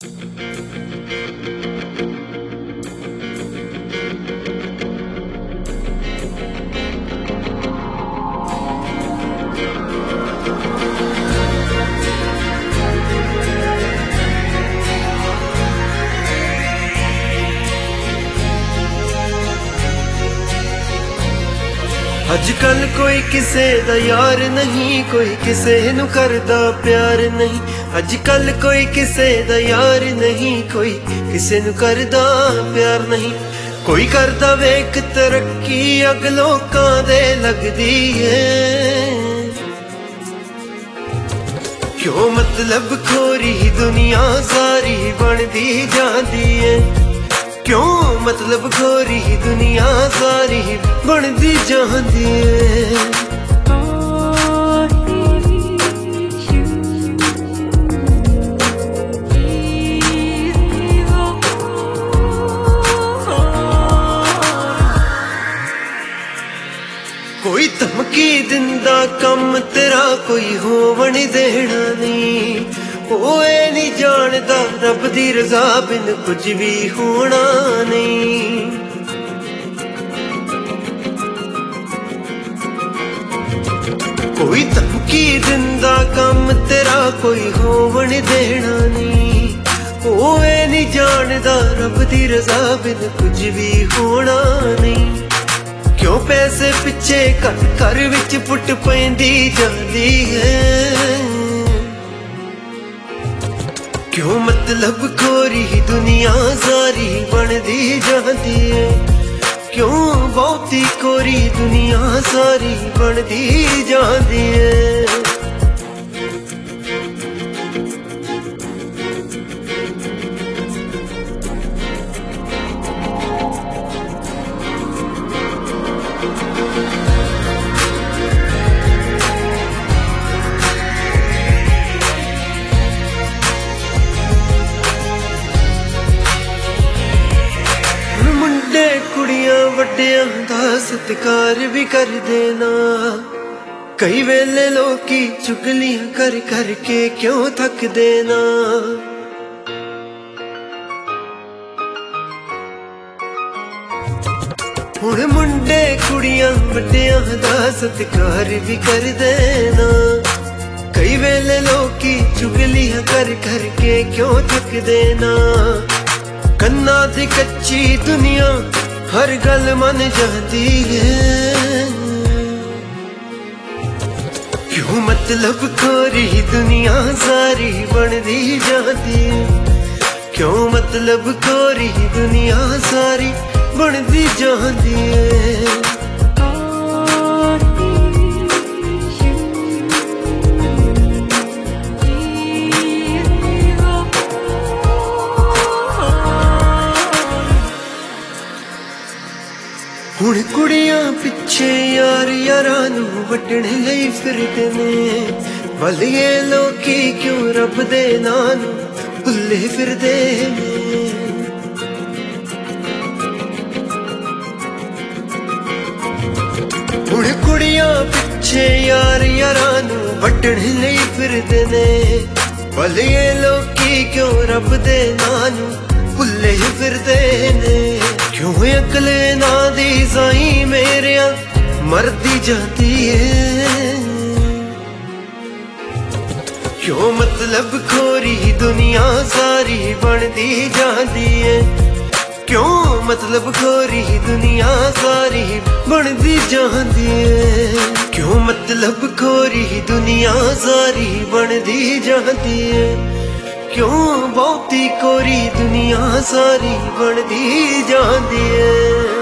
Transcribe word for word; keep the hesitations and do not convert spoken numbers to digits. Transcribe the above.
अजकल कोई किसे दा यार नहीं, कोई किसे नू करदा प्यार नहीं। अजकल कोई किसे दा यार नहीं, कोई किसे नू करदा प्यार नहीं। कोई करदा वेख तरक्की अग लोकां दे लगदी है। क्यों मतलब खोरी दुनिया सारी बनदी जांदी है। क्यों मतलब खोरी दुनिया सारी बनदी जांदी है। कोई धमकी दिंदा कम तेरा कोई होवन देना नहीं। ਉਹ ਇਹ नहीं जानदा रब दी रज़ा बिन कुछ भी होना नहीं। कोई धमकी दिंदा कम तेरा कोई होवन देना नहीं। ਉਹ ਇਹ नहीं जानदा रब दी रज़ा बिन कुछ भी होना नहीं। क्यों पैसे पिछे घर घर विच पुट पैंदी जांदी है। क्यों मतलब खोरी दुनिया सारी बनदी जांदी है। क्यों बहुती कोरी दुनिया सारी बनदी जांदी है। कुड़ियां वड्डियां दा सत्कार भी कर देना। कई वेले लोकी चुगलियां कर करके क्यों थक देना। हुण मुंडे कुड़ियां वड्डियां दा सत्कार भी कर देना। कई वेले लोकी चुगलियां कर करके क्यों थक देना। कन्ना दी कच्ची दुनिया हर गल मन जाती है। क्यों मतलब खोरी दुनिया सारी बनदी जाती है। क्यों मतलब खोरी दुनिया सारी बनदी जाती है। हुण कुड़ियां पिछे यार यारां नू वड्डण लई फिरदे ने। भलिए लोकी क्यों रब दे नां नू भुल्ले फिरदे ने। हुण कुड़ियां पिछे यार यारां नू वड्डण लई फिरदे ने। भलिए लोकी क्यों रब दे नां नू भुल्ले फिरदे ने। क्यों अकले ना दी साई मेरिया मरदी जाती है। क्यों मतलब खोरी दुनिया सारी बनदी जाती है। क्यों मतलब खोरी दुनिया सारी बनदी जाती है। क्यों मतलब खोरी दुनिया सारी बनदी जाती है। क्यों बहुती कोरी दुनिया सारी बनदी जांदी है।